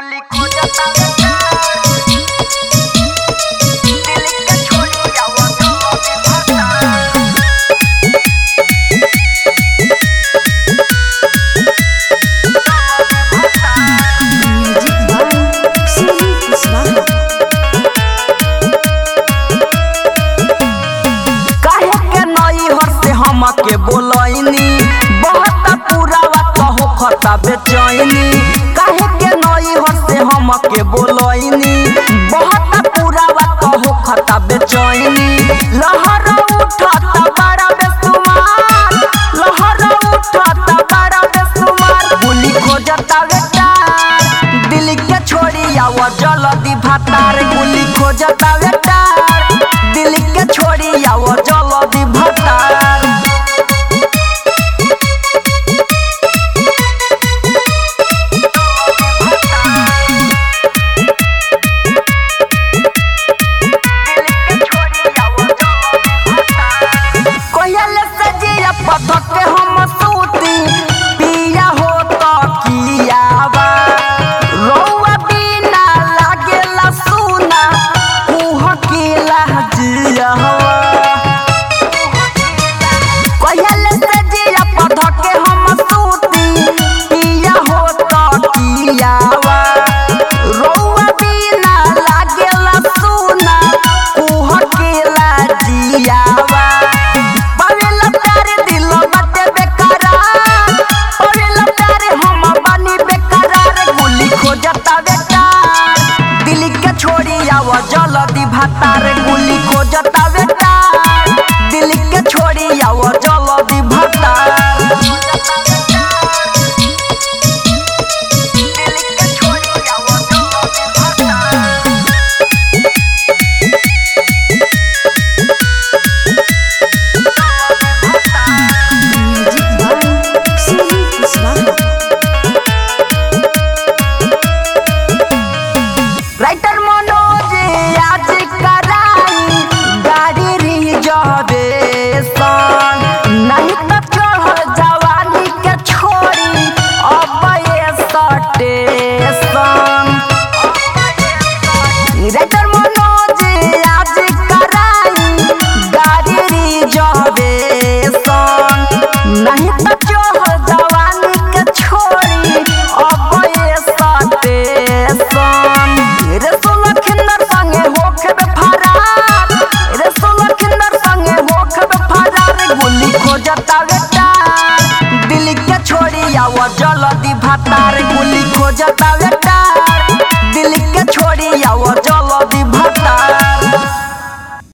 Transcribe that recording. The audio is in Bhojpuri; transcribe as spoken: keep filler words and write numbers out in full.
गोली को जाता दिल के छोड़ी जावा के बोलैनी बहुत पूरा बात हो खता बेचैनी काहे के नई हर से हम के बोलैनी बहुत पूरा बात हो खता बेचैनी लहर उठता बड़ा बेसुमार लहर उठता बड़ा बेसुमार गोली खोजता बेटा दिल के छोड़ी आवा जल्दी भातार गोली खोजता बेटा दिल के छोड़ी आवा जल्दी भातार पथके हम सूती पिया हो तो कियावा रौआ बिना लागेला सुना उह केला जियावा कहले से जिया पथके हम सूती पिया हो तो कियावा रौआ बिना लागेला सुना उह केला जियावा खोजता बेटा दिल के छोड़ी आवा जल्दी भातार गोली खोजता